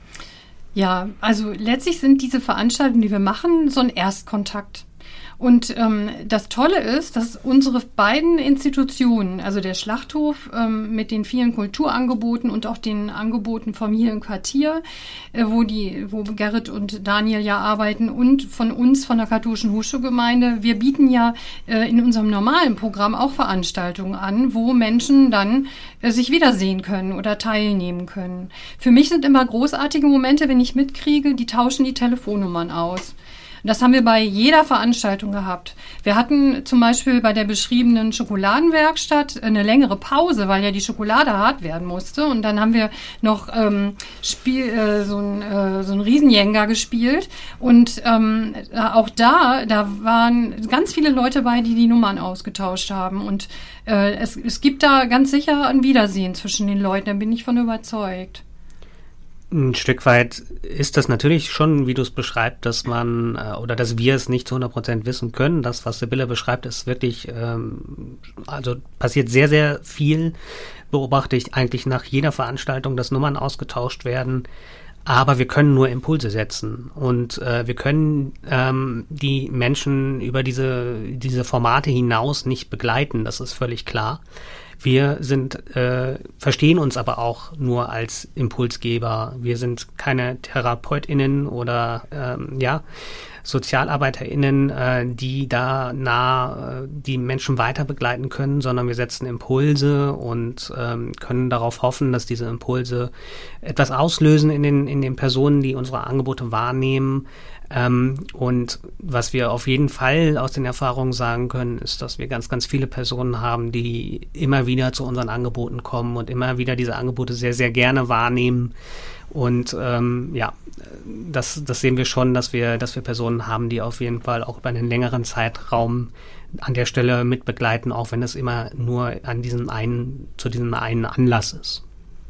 Ja, also letztlich sind diese Veranstaltungen, die wir machen, so ein Erstkontakt. Und ähm, das Tolle ist, dass unsere beiden Institutionen, also der Schlachthof ähm, mit den vielen Kulturangeboten und auch den Angeboten vom hier im Quartier, äh, wo die, wo Gerrit und Daniel ja arbeiten, und von uns, von der katholischen Hochschulgemeinde, wir bieten ja äh, in unserem normalen Programm auch Veranstaltungen an, wo Menschen dann äh, sich wiedersehen können oder teilnehmen können. Für mich sind immer großartige Momente, wenn ich mitkriege, die tauschen die Telefonnummern aus. Das haben wir bei jeder Veranstaltung gehabt. Wir hatten zum Beispiel bei der beschriebenen Schokoladenwerkstatt eine längere Pause, weil ja die Schokolade hart werden musste. Und dann haben wir noch ähm, Spiel, äh, so ein, äh, so ein Riesenjenga gespielt. Und ähm, auch da, da waren ganz viele Leute bei, die die Nummern ausgetauscht haben. Und äh, es, es gibt da ganz sicher ein Wiedersehen zwischen den Leuten, da bin ich von überzeugt. Ein Stück weit ist das natürlich schon, wie du es beschreibst, dass man äh, oder dass wir es nicht zu hundert Prozent wissen können. Das, was Sibylle beschreibt, ist wirklich, ähm, also passiert sehr, sehr viel. Beobachte ich eigentlich nach jeder Veranstaltung, dass Nummern ausgetauscht werden. Aber wir können nur Impulse setzen und äh, wir können ähm, die Menschen über diese, diese Formate hinaus nicht begleiten. Das ist völlig klar. Wir sind, äh, verstehen uns aber auch nur als Impulsgeber. Wir sind keine TherapeutInnen oder ähm, ja, SozialarbeiterInnen, äh, die da nah äh, die Menschen weiter begleiten können, sondern wir setzen Impulse und ähm, können darauf hoffen, dass diese Impulse etwas auslösen in den, in den Personen, die unsere Angebote wahrnehmen. Ähm, und was wir auf jeden Fall aus den Erfahrungen sagen können, ist, dass wir ganz, ganz viele Personen haben, die immer wieder zu unseren Angeboten kommen und immer wieder diese Angebote sehr, sehr gerne wahrnehmen. Und ähm, ja, das, das sehen wir schon, dass wir, dass wir Personen haben, die auf jeden Fall auch über einen längeren Zeitraum an der Stelle mitbegleiten, auch wenn es immer nur an diesem einen, zu diesem einen Anlass ist.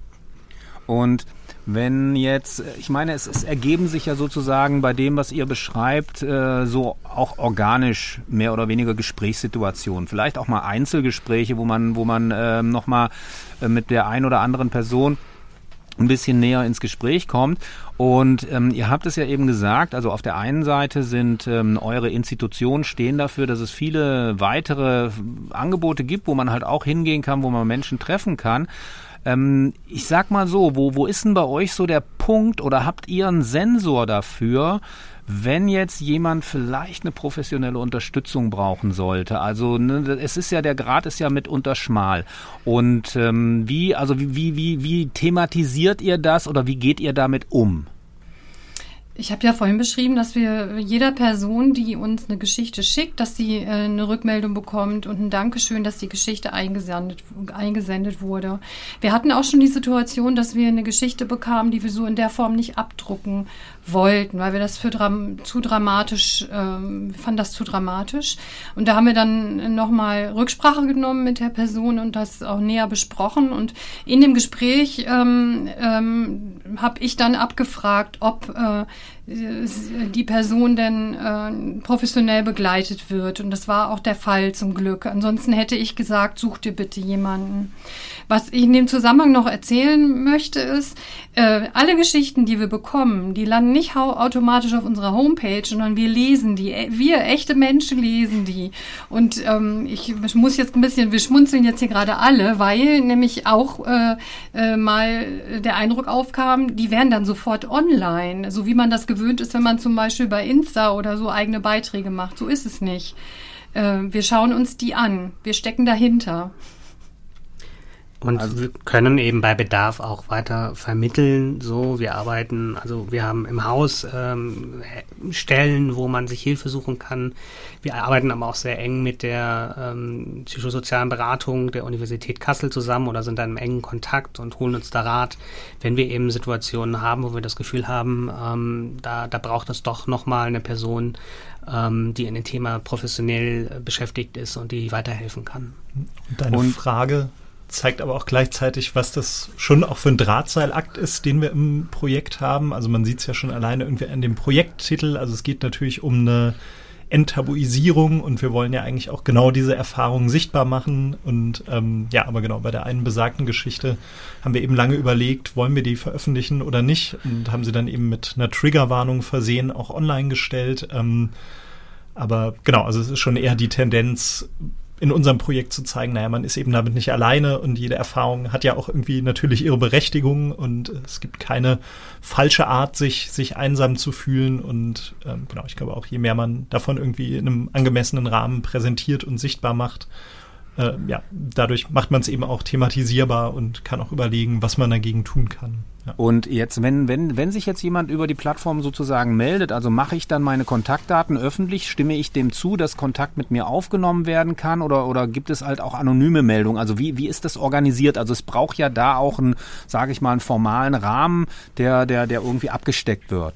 Und wenn jetzt, ich meine, es, es ergeben sich ja sozusagen bei dem, was ihr beschreibt, äh, so auch organisch mehr oder weniger Gesprächssituationen, vielleicht auch mal Einzelgespräche, wo man, wo man äh, nochmal äh, mit der ein oder anderen Person ein bisschen näher ins Gespräch kommt. Und ähm, ihr habt es ja eben gesagt, also auf der einen Seite sind ähm, eure Institutionen stehen dafür, dass es viele weitere Angebote gibt, wo man halt auch hingehen kann, wo man Menschen treffen kann. Ähm, ich sag mal so, wo, wo ist denn bei euch so der Punkt oder habt ihr einen Sensor dafür, wenn jetzt jemand vielleicht eine professionelle Unterstützung brauchen sollte? Also ne, es ist ja, der Grad ist ja mitunter schmal. Und ähm, wie, also wie, wie, wie, wie thematisiert ihr das oder wie geht ihr damit um? Ich habe ja vorhin beschrieben, dass wir jeder Person, die uns eine Geschichte schickt, dass sie äh, eine Rückmeldung bekommt und ein Dankeschön, dass die Geschichte eingesendet, eingesendet wurde. Wir hatten auch schon die Situation, dass wir eine Geschichte bekamen, die wir so in der Form nicht abdrucken wollten, weil wir das für dram- zu dramatisch, ähm, fanden das zu dramatisch. Und da haben wir dann nochmal Rücksprache genommen mit der Person und das auch näher besprochen. Und in dem Gespräch ähm, ähm, habe ich dann abgefragt, ob äh, die Person denn äh, professionell begleitet wird. Und das war auch der Fall zum Glück. Ansonsten hätte ich gesagt, such dir bitte jemanden. Was ich in dem Zusammenhang noch erzählen möchte, ist, äh, alle Geschichten, die wir bekommen, die landen nicht hau- automatisch auf unserer Homepage, sondern wir lesen die. Wir, echte Menschen, lesen die. Und ähm, ich muss jetzt ein bisschen, wir schmunzeln jetzt hier gerade alle, weil nämlich auch äh, äh, mal der Eindruck aufkam, die wären dann sofort online, so wie man das gewöhnt ist, wenn man zum Beispiel bei Insta oder so eigene Beiträge macht. So ist es nicht. Äh, wir schauen uns die an. Wir stecken dahinter. Und also wir können eben bei Bedarf auch weiter vermitteln. So, wir arbeiten, also wir haben im Haus ähm, Stellen, wo man sich Hilfe suchen kann. Wir arbeiten aber auch sehr eng mit der ähm, psychosozialen Beratung der Universität Kassel zusammen oder sind dann im engen Kontakt und holen uns da Rat, wenn wir eben Situationen haben, wo wir das Gefühl haben, ähm, da, da braucht es doch nochmal eine Person, ähm, die in dem Thema professionell beschäftigt ist und die weiterhelfen kann. Und deine und Frage zeigt aber auch gleichzeitig, was das schon auch für ein Drahtseilakt ist, den wir im Projekt haben. Also man sieht es ja schon alleine irgendwie an dem Projekttitel. Also es geht natürlich um eine Enttabuisierung und wir wollen ja eigentlich auch genau diese Erfahrungen sichtbar machen. Und ähm, ja, aber genau, bei der einen besagten Geschichte haben wir eben lange überlegt, wollen wir die veröffentlichen oder nicht, und haben sie dann eben mit einer Triggerwarnung versehen, auch online gestellt. Ähm, aber genau, also es ist schon eher die Tendenz, in unserem Projekt zu zeigen, naja, man ist eben damit nicht alleine und jede Erfahrung hat ja auch irgendwie natürlich ihre Berechtigung und es gibt keine falsche Art, sich, sich einsam zu fühlen und ähm, genau, ich glaube auch, je mehr man davon irgendwie in einem angemessenen Rahmen präsentiert und sichtbar macht, äh, ja, dadurch macht man es eben auch thematisierbar und kann auch überlegen, was man dagegen tun kann. Ja. Und jetzt, wenn, wenn, wenn sich jetzt jemand über die Plattform sozusagen meldet, also mache ich dann meine Kontaktdaten öffentlich, stimme ich dem zu, dass Kontakt mit mir aufgenommen werden kann oder, oder gibt es halt auch anonyme Meldungen? Also wie, wie ist das organisiert? Also es braucht ja da auch einen, sage ich mal, einen formalen Rahmen, der, der, der irgendwie abgesteckt wird.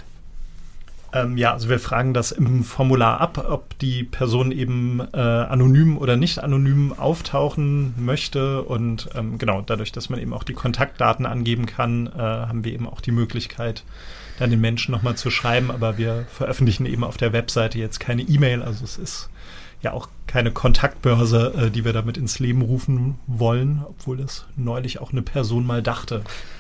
Ähm, ja, also wir fragen das im Formular ab, ob die Person eben äh, anonym oder nicht anonym auftauchen möchte und ähm, genau, dadurch, dass man eben auch die Kontaktdaten angeben kann, äh, haben wir eben auch die Möglichkeit, dann den Menschen nochmal zu schreiben, aber wir veröffentlichen eben auf der Webseite jetzt keine E-Mail, also es ist ja auch keine Kontaktbörse, äh, die wir damit ins Leben rufen wollen, obwohl das neulich auch eine Person mal dachte.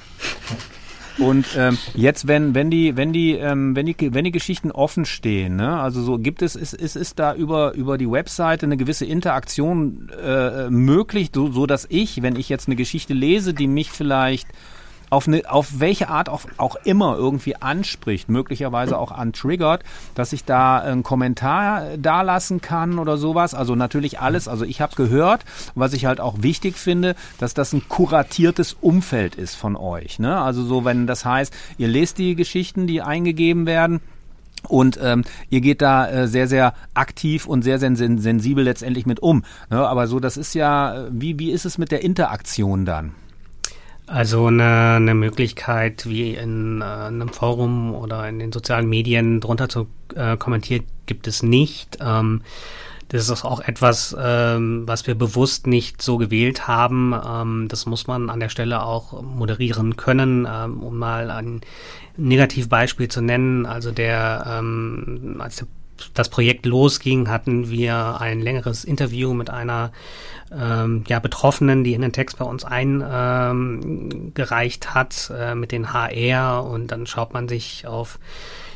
Und ähm, jetzt, wenn wenn die wenn die ähm, wenn die wenn die Geschichten offen stehen, ne, also so gibt es ist ist ist da über über die Webseite eine gewisse Interaktion äh, möglich, so, so dass ich, wenn ich jetzt eine Geschichte lese, die mich vielleicht auf eine auf welche Art auch, auch immer irgendwie anspricht, möglicherweise auch antriggert, dass ich da einen Kommentar dalassen kann oder sowas. Also natürlich alles. Also ich habe gehört, was ich halt auch wichtig finde, dass das ein kuratiertes Umfeld ist von euch. Ne? Also so, wenn das heißt, ihr lest die Geschichten, die eingegeben werden. Und ähm, ihr geht da äh, sehr, sehr aktiv und sehr, sehr sensibel letztendlich mit um. Ne? Aber so, das ist ja, wie wie ist es mit der Interaktion dann? Also eine, eine Möglichkeit, wie in äh, einem Forum oder in den sozialen Medien drunter zu äh, kommentieren, gibt es nicht. Ähm, das ist auch etwas, ähm, was wir bewusst nicht so gewählt haben. Ähm, das muss man an der Stelle auch moderieren können, ähm, um mal ein Negativbeispiel zu nennen. Also der, ähm, als der das Projekt losging, hatten wir ein längeres Interview mit einer ähm, ja, Betroffenen, die in den Text bei uns eingereicht ähm, hat, äh, mit den H R, und dann schaut man sich auf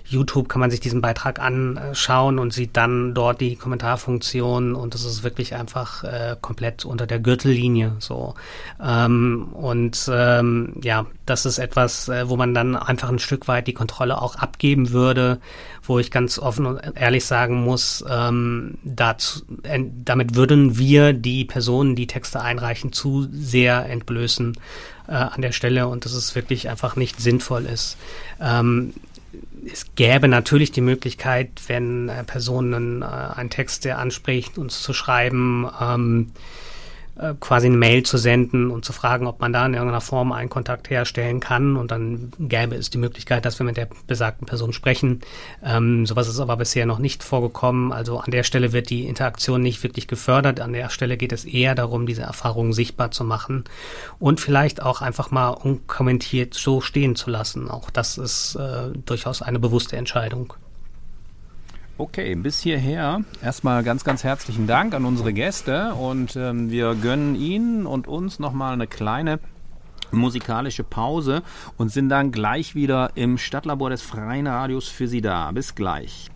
YouTube kann man sich diesen Beitrag anschauen und sieht dann dort die Kommentarfunktion und das ist wirklich einfach äh, komplett unter der Gürtellinie so. Ähm, und ähm, ja, das ist etwas, äh, wo man dann einfach ein Stück weit die Kontrolle auch abgeben würde, wo ich ganz offen und ehrlich sagen muss, ähm, dazu, äh, damit würden wir die Personen, die Texte einreichen, zu sehr entblößen äh, an der Stelle und dass es wirklich einfach nicht sinnvoll ist. Ähm, Es gäbe natürlich die Möglichkeit, wenn äh, Personen äh, einen Text, der anspricht, uns zu schreiben, ähm, äh, quasi eine Mail zu senden und zu fragen, ob man da in irgendeiner Form einen Kontakt herstellen kann. Und dann gäbe es die Möglichkeit, dass wir mit der besagten Person sprechen. Ähm, sowas ist aber bisher noch nicht vorgekommen. Also an der Stelle wird die Interaktion nicht wirklich gefördert. An der Stelle geht es eher darum, diese Erfahrungen sichtbar zu machen und vielleicht auch einfach mal unkommentiert so stehen zu lassen. Auch das ist äh, durchaus eine bewusste Entscheidung. Okay, bis hierher erstmal ganz, ganz herzlichen Dank an unsere Gäste und ähm, wir gönnen Ihnen und uns nochmal eine kleine musikalische Pause und sind dann gleich wieder im Stadtlabor des Freien Radios für Sie da. Bis gleich.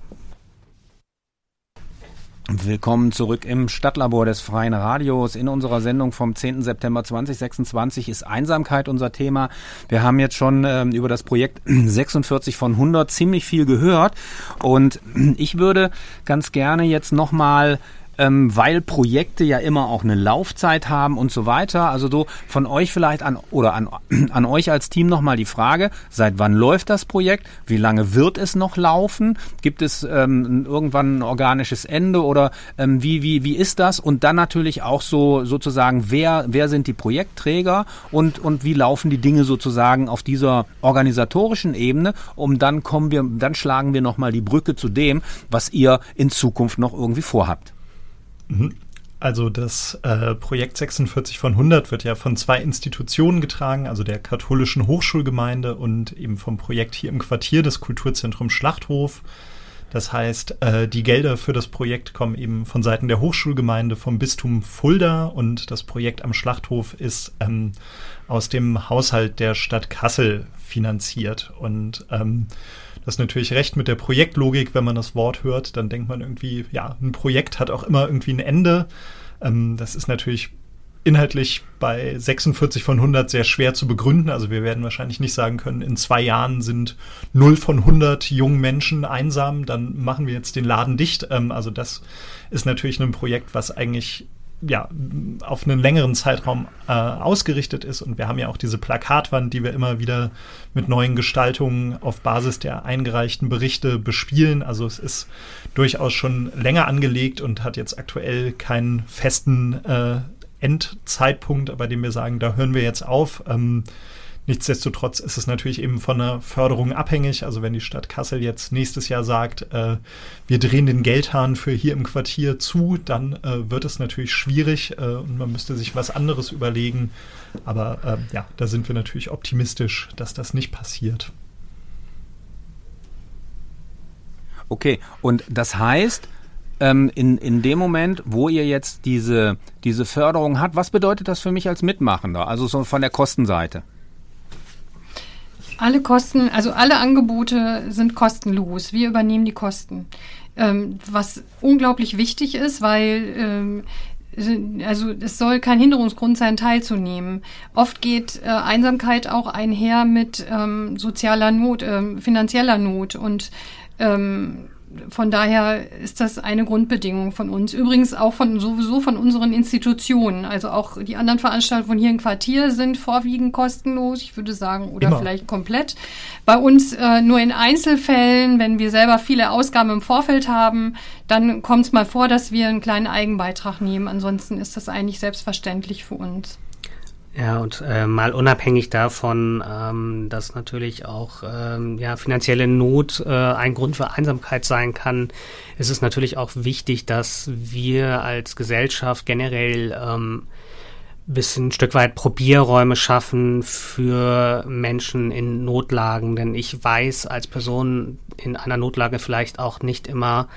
Willkommen zurück im Stadtlabor des Freien Radios. In unserer Sendung vom zehnten September zweitausendsechsundzwanzig ist Einsamkeit unser Thema. Wir haben jetzt schon ähm, über das Projekt sechsundvierzig von hundert ziemlich viel gehört und ich würde ganz gerne jetzt nochmal Ähm, weil Projekte ja immer auch eine Laufzeit haben und so weiter. Also so von euch vielleicht an oder an, an euch als Team nochmal die Frage, seit wann läuft das Projekt? Wie lange wird es noch laufen? Gibt es ähm, irgendwann ein organisches Ende oder ähm, wie, wie, wie ist das? Und dann natürlich auch so sozusagen, wer, wer sind die Projektträger und, und wie laufen die Dinge sozusagen auf dieser organisatorischen Ebene? Um dann kommen wir, dann schlagen wir nochmal die Brücke zu dem, was ihr in Zukunft noch irgendwie vorhabt. Also das äh, Projekt sechsundvierzig von hundert wird ja von zwei Institutionen getragen, also der Katholischen Hochschulgemeinde und eben vom Projekt hier im Quartier des Kulturzentrums Schlachthof. Das heißt, äh, die Gelder für das Projekt kommen eben von Seiten der Hochschulgemeinde vom Bistum Fulda und das Projekt am Schlachthof ist ähm, aus dem Haushalt der Stadt Kassel finanziert. Und ähm, das ist natürlich recht mit der Projektlogik, wenn man das Wort hört, dann denkt man irgendwie, ja, ein Projekt hat auch immer irgendwie ein Ende. Ähm, das ist natürlich inhaltlich bei sechsundvierzig von hundert sehr schwer zu begründen. Also wir werden wahrscheinlich nicht sagen können, in zwei Jahren sind null von hundert jungen Menschen einsam, dann machen wir jetzt den Laden dicht. Ähm, also das ist natürlich ein Projekt, was eigentlich ja, auf einen längeren Zeitraum äh, ausgerichtet ist. Und wir haben ja auch diese Plakatwand, die wir immer wieder mit neuen Gestaltungen auf Basis der eingereichten Berichte bespielen. Also es ist durchaus schon länger angelegt und hat jetzt aktuell keinen festen äh, Endzeitpunkt, bei dem wir sagen, da hören wir jetzt auf. Ähm, Nichtsdestotrotz ist es natürlich eben von einer Förderung abhängig. Also wenn die Stadt Kassel jetzt nächstes Jahr sagt, äh, wir drehen den Geldhahn für hier im Quartier zu, dann äh, wird es natürlich schwierig äh, und man müsste sich was anderes überlegen. Aber äh, ja, da sind wir natürlich optimistisch, dass das nicht passiert. Okay, und das heißt, ähm, in, in dem Moment, wo ihr jetzt diese, diese Förderung habt, was bedeutet das für mich als Mitmachender, also so von der Kostenseite? Alle Kosten, also alle Angebote sind kostenlos. Wir übernehmen die Kosten. Ähm, was unglaublich wichtig ist, weil ähm, also es soll kein Hinderungsgrund sein, teilzunehmen. Oft geht äh, Einsamkeit auch einher mit ähm, sozialer Not, ähm, finanzieller Not und ähm, von daher ist das eine Grundbedingung von uns. Übrigens auch von sowieso von unseren Institutionen. Also auch die anderen Veranstaltungen hier im Quartier sind vorwiegend kostenlos, ich würde sagen, oder Immer. vielleicht komplett. Bei uns äh, nur in Einzelfällen, wenn wir selber viele Ausgaben im Vorfeld haben, dann kommt es mal vor, dass wir einen kleinen Eigenbeitrag nehmen. Ansonsten ist das eigentlich selbstverständlich für uns. Ja, und äh, mal unabhängig davon, ähm, dass natürlich auch ähm, ja, finanzielle Not äh, ein Grund für Einsamkeit sein kann, ist es natürlich auch wichtig, dass wir als Gesellschaft generell ähm, bis ein Stück weit Probierräume schaffen für Menschen in Notlagen. Denn ich weiß als Person in einer Notlage vielleicht auch nicht immer,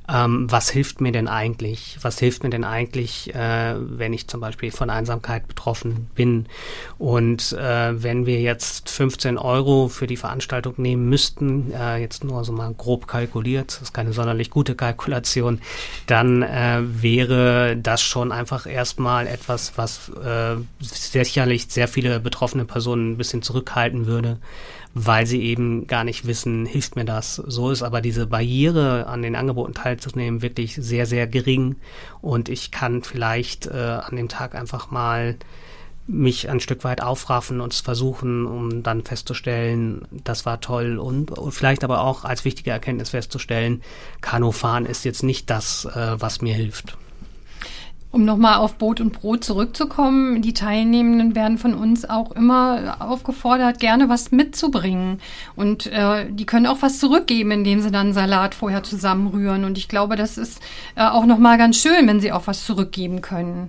ähm, was hilft mir denn eigentlich? Was hilft mir denn eigentlich, äh, wenn ich zum Beispiel von Einsamkeit betroffen bin? Und äh, wenn wir jetzt fünfzehn Euro für die Veranstaltung nehmen müssten, äh, jetzt nur so mal grob kalkuliert, das ist keine sonderlich gute Kalkulation, dann äh, wäre das schon einfach erstmal etwas, was äh, sicherlich sehr viele betroffene Personen ein bisschen zurückhalten würde, weil sie eben gar nicht wissen, hilft mir das. So ist aber diese Barriere, an den Angeboten teilzunehmen, wirklich sehr, sehr gering. Und ich kann vielleicht äh, an dem Tag einfach mal mich ein Stück weit aufraffen und es versuchen, um dann festzustellen, das war toll. Und, und vielleicht aber auch als wichtige Erkenntnis festzustellen, Kanufahren ist jetzt nicht das, äh, was mir hilft. Um nochmal auf Boot und Brot zurückzukommen, die Teilnehmenden werden von uns auch immer aufgefordert, gerne was mitzubringen. Und äh, die können auch was zurückgeben, indem sie dann Salat vorher zusammenrühren. Und ich glaube, das ist äh, auch nochmal ganz schön, wenn sie auch was zurückgeben können.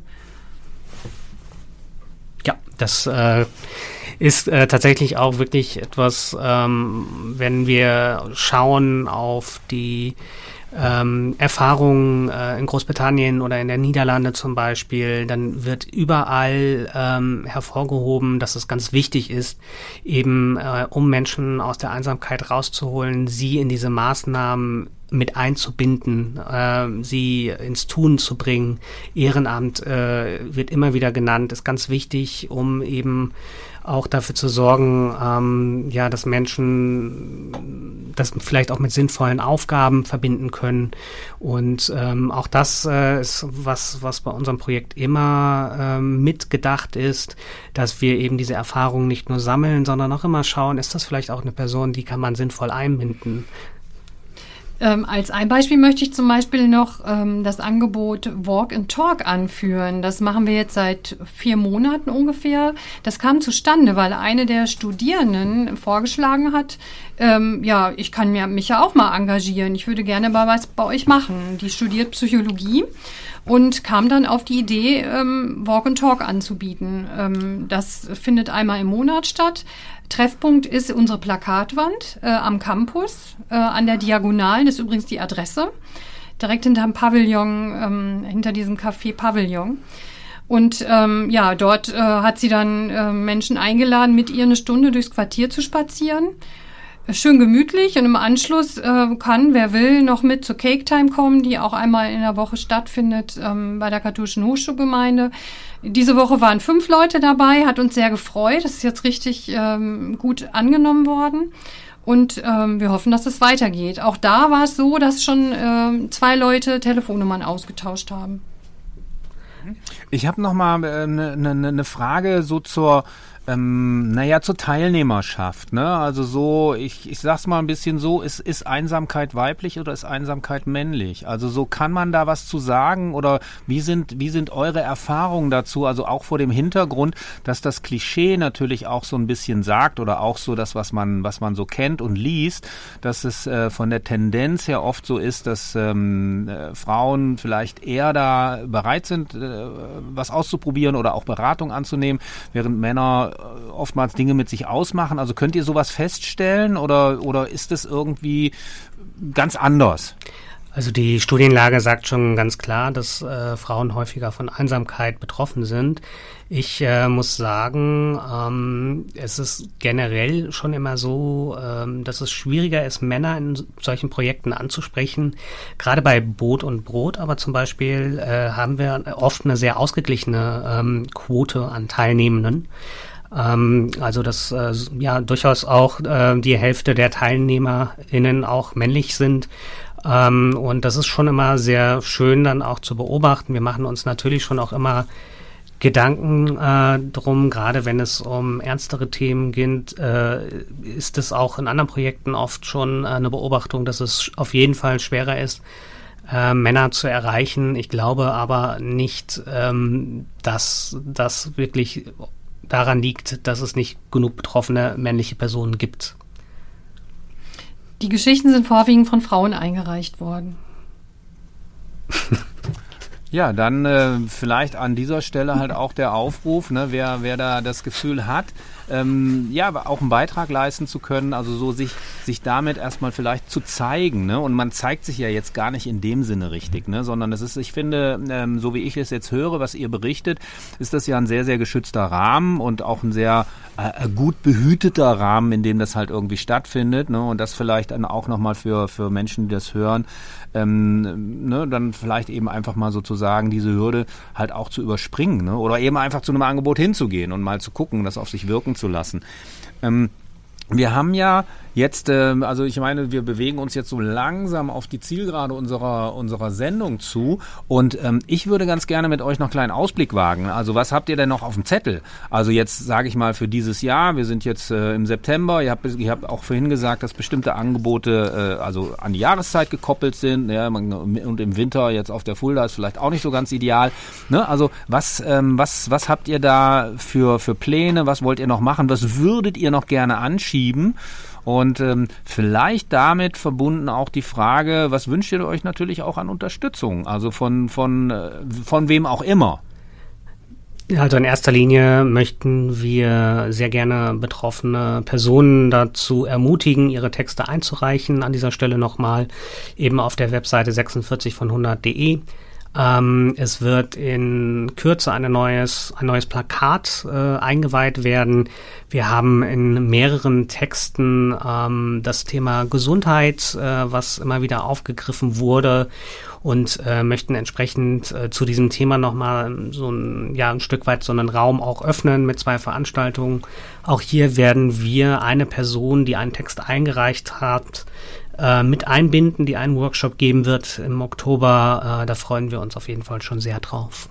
Ja, das äh, ist äh, tatsächlich auch wirklich etwas, ähm, wenn wir schauen auf die Ähm, Erfahrungen äh, in Großbritannien oder in den Niederlande zum Beispiel, dann wird überall ähm, hervorgehoben, dass es ganz wichtig ist, eben äh, um Menschen aus der Einsamkeit rauszuholen, sie in diese Maßnahmen mit einzubinden, äh, sie ins Tun zu bringen. Ehrenamt äh, wird immer wieder genannt, ist ganz wichtig, um eben auch dafür zu sorgen, ähm, ja, dass Menschen das vielleicht auch mit sinnvollen Aufgaben verbinden können. Und ähm, auch das äh, ist was, was bei unserem Projekt immer ähm, mitgedacht ist, dass wir eben diese Erfahrungen nicht nur sammeln, sondern auch immer schauen, ist das vielleicht auch eine Person, die kann man sinnvoll einbinden. Ähm, als ein Beispiel möchte ich zum Beispiel noch ähm, das Angebot Walk and Talk anführen. Das machen wir jetzt seit vier Monaten ungefähr. Das kam zustande, weil eine der Studierenden vorgeschlagen hat, ähm, ja, ich kann mir, mich ja auch mal engagieren. Ich würde gerne mal was bei euch machen. Die studiert Psychologie und kam dann auf die Idee, ähm, Walk and Talk anzubieten. Ähm, das findet einmal im Monat statt. Treffpunkt ist unsere Plakatwand äh, am Campus, äh, an der Diagonalen, das ist übrigens die Adresse, direkt hinterm Pavillon, ähm, hinter diesem Café Pavillon. Und ähm, ja, dort äh, hat sie dann äh, Menschen eingeladen, mit ihr eine Stunde durchs Quartier zu spazieren. Schön gemütlich, und im Anschluss äh, kann, wer will, noch mit zur Cake Time kommen, die auch einmal in der Woche stattfindet ähm, bei der katholischen Hochschulgemeinde. Diese Woche waren fünf Leute dabei, hat uns sehr gefreut. Das ist jetzt richtig ähm, gut angenommen worden. Und ähm, wir hoffen, dass es weitergeht. Auch da war es so, dass schon ähm, zwei Leute Telefonnummern ausgetauscht haben. Ich habe noch mal eine äh, ne, ne Frage so zur Ähm, naja, zur Teilnehmerschaft, ne? Also so, ich, ich sag's mal ein bisschen so, ist, ist Einsamkeit weiblich oder ist Einsamkeit männlich? Also so, kann man da was zu sagen, oder wie sind, wie sind eure Erfahrungen dazu? Also auch vor dem Hintergrund, dass das Klischee natürlich auch so ein bisschen sagt, oder auch so das, was man, was man so kennt und liest, dass es äh, von der Tendenz her oft so ist, dass ähm, äh, Frauen vielleicht eher da bereit sind, äh, was auszuprobieren oder auch Beratung anzunehmen, während Männer oftmals Dinge mit sich ausmachen. Also könnt ihr sowas feststellen, oder, oder ist es irgendwie ganz anders? Also die Studienlage sagt schon ganz klar, dass äh, Frauen häufiger von Einsamkeit betroffen sind. Ich äh, muss sagen, ähm, es ist generell schon immer so, ähm, dass es schwieriger ist, Männer in solchen Projekten anzusprechen. Gerade bei Boot und Brot, aber zum Beispiel äh, haben wir oft eine sehr ausgeglichene ähm, Quote an Teilnehmenden. Also dass äh, ja durchaus auch äh, die Hälfte der TeilnehmerInnen auch männlich sind. Ähm, und das ist schon immer sehr schön dann auch zu beobachten. Wir machen uns natürlich schon auch immer Gedanken äh, drum, gerade wenn es um ernstere Themen geht, äh, ist es auch in anderen Projekten oft schon äh, eine Beobachtung, dass es auf jeden Fall schwerer ist, äh, Männer zu erreichen. Ich glaube aber nicht, ähm, dass das wirklich daran liegt, dass es nicht genug betroffene männliche Personen gibt. Die Geschichten sind vorwiegend von Frauen eingereicht worden. Ja, dann äh, vielleicht an dieser Stelle halt auch der Aufruf, ne, wer, wer da das Gefühl hat, ähm, ja, auch einen Beitrag leisten zu können, also so sich sich damit erstmal vielleicht zu zeigen, ne? Und man zeigt sich ja jetzt gar nicht in dem Sinne richtig, ne? Sondern es ist, ich finde, ähm, so wie ich es jetzt höre, was ihr berichtet, ist das ja ein sehr, sehr geschützter Rahmen und auch ein sehr äh, gut behüteter Rahmen, in dem das halt irgendwie stattfindet, ne? Und das vielleicht dann auch nochmal für, für Menschen, die das hören, ähm, ne? Dann vielleicht eben einfach mal sozusagen diese Hürde halt auch zu überspringen, ne? Oder eben einfach zu einem Angebot hinzugehen und mal zu gucken, das auf sich wirken zu lassen. Ähm, wir haben ja jetzt, äh, also ich meine, wir bewegen uns jetzt so langsam auf die Zielgerade unserer unserer Sendung zu und ähm, ich würde ganz gerne mit euch noch einen kleinen Ausblick wagen. Also was habt ihr denn noch auf dem Zettel? Also jetzt sage ich mal für dieses Jahr, wir sind jetzt äh, im September, ihr habt, ihr habt auch vorhin gesagt, dass bestimmte Angebote äh, also an die Jahreszeit gekoppelt sind, ja, man, und im Winter jetzt auf der Fulda ist vielleicht auch nicht so ganz ideal. Ne? Also was, ähm, was, was habt ihr da für, für Pläne, was wollt ihr noch machen, was würdet ihr noch gerne anschieben? Und ähm, vielleicht damit verbunden auch die Frage, was wünscht ihr euch natürlich auch an Unterstützung? Also von, von, äh, von wem auch immer. Also in erster Linie möchten wir sehr gerne betroffene Personen dazu ermutigen, ihre Texte einzureichen. An dieser Stelle nochmal eben auf der Webseite sechsundvierzig von hundert punkt de. Ähm, es wird in Kürze eine neues, ein neues Plakat äh, eingeweiht werden. Wir haben in mehreren Texten ähm, das Thema Gesundheit, äh, was immer wieder aufgegriffen wurde, und äh, möchten entsprechend äh, zu diesem Thema nochmal so ein, ja, ein Stück weit so einen Raum auch öffnen mit zwei Veranstaltungen. Auch hier werden wir eine Person, die einen Text eingereicht hat, äh, mit einbinden, die einen Workshop geben wird im Oktober. Äh, da freuen wir uns auf jeden Fall schon sehr drauf.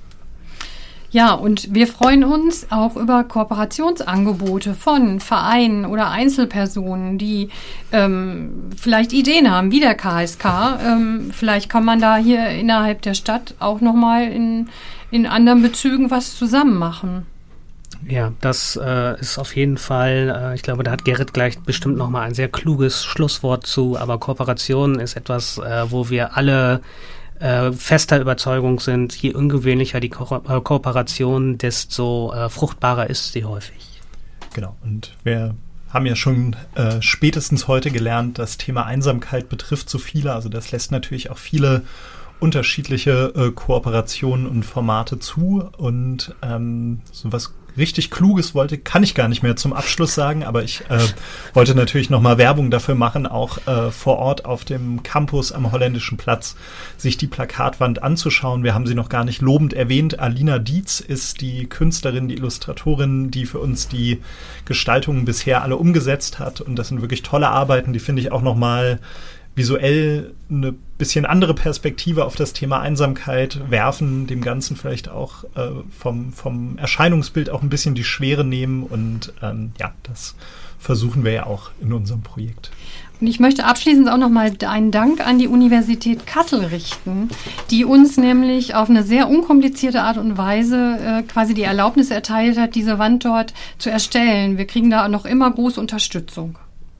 Ja, und wir freuen uns auch über Kooperationsangebote von Vereinen oder Einzelpersonen, die ähm, vielleicht Ideen haben, wie der K S K. Ähm, vielleicht kann man da hier innerhalb der Stadt auch nochmal in, in anderen Bezügen was zusammen machen. Ja, das äh, ist auf jeden Fall, äh, ich glaube, da hat Gerrit gleich bestimmt nochmal ein sehr kluges Schlusswort zu, aber Kooperation ist etwas, äh, wo wir alle äh, fester Überzeugung sind, je ungewöhnlicher die Ko- äh, Kooperation, desto äh, fruchtbarer ist sie häufig. Genau, und wir haben ja schon äh, spätestens heute gelernt, das Thema Einsamkeit betrifft so viele, also das lässt natürlich auch viele unterschiedliche äh, Kooperationen und Formate zu, und ähm, so was richtig Kluges wollte, kann ich gar nicht mehr zum Abschluss sagen, aber ich äh, wollte natürlich nochmal Werbung dafür machen, auch äh, vor Ort auf dem Campus am Holländischen Platz sich die Plakatwand anzuschauen. Wir haben sie noch gar nicht lobend erwähnt. Alina Dietz ist die Künstlerin, die Illustratorin, die für uns die Gestaltungen bisher alle umgesetzt hat, und das sind wirklich tolle Arbeiten, die finde ich auch nochmal visuell eine bisschen andere Perspektive auf das Thema Einsamkeit werfen, dem Ganzen vielleicht auch äh, vom, vom Erscheinungsbild auch ein bisschen die Schwere nehmen, und ähm, ja, das versuchen wir ja auch in unserem Projekt. Und ich möchte abschließend auch nochmal einen Dank an die Universität Kassel richten, die uns nämlich auf eine sehr unkomplizierte Art und Weise äh, quasi die Erlaubnis erteilt hat, diese Wand dort zu erstellen. Wir kriegen da noch immer große Unterstützung.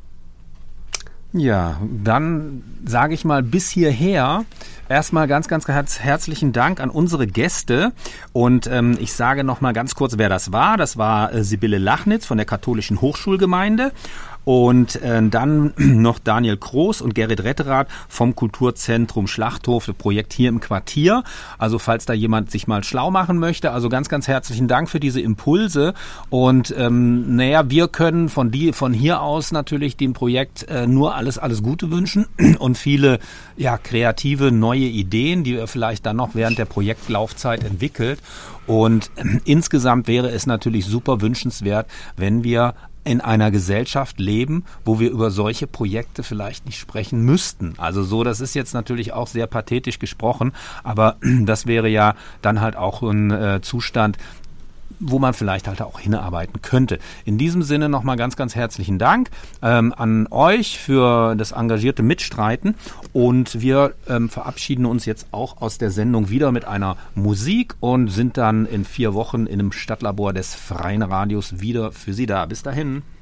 Ja, dann sage ich mal bis hierher erstmal ganz, ganz herz- herzlichen Dank an unsere Gäste, und ähm, ich sage noch mal ganz kurz, wer das war. Das war äh, Sibylle Lachnitz von der Katholischen Hochschulgemeinde. Und äh, dann noch Daniel Kroos und Gerrit Retterath vom Kulturzentrum Schlachthof, das Projekt hier im Quartier. Also falls da jemand sich mal schlau machen möchte, also ganz, ganz herzlichen Dank für diese Impulse. Und ähm, naja, wir können von, die, von hier aus natürlich dem Projekt äh, nur alles, alles Gute wünschen und viele ja, kreative neue Ideen, die ihr vielleicht dann noch während der Projektlaufzeit entwickelt. Und äh, insgesamt wäre es natürlich super wünschenswert, wenn wir in einer Gesellschaft leben, wo wir über solche Projekte vielleicht nicht sprechen müssten. Also so, das ist jetzt natürlich auch sehr pathetisch gesprochen, aber das wäre ja dann halt auch ein äh, Zustand, wo man vielleicht halt auch hinarbeiten könnte. In diesem Sinne nochmal ganz, ganz herzlichen Dank ähm, an euch für das engagierte Mitstreiten, und wir ähm, verabschieden uns jetzt auch aus der Sendung wieder mit einer Musik und sind dann in vier Wochen in einem Stadtlabor des Freien Radios wieder für Sie da. Bis dahin.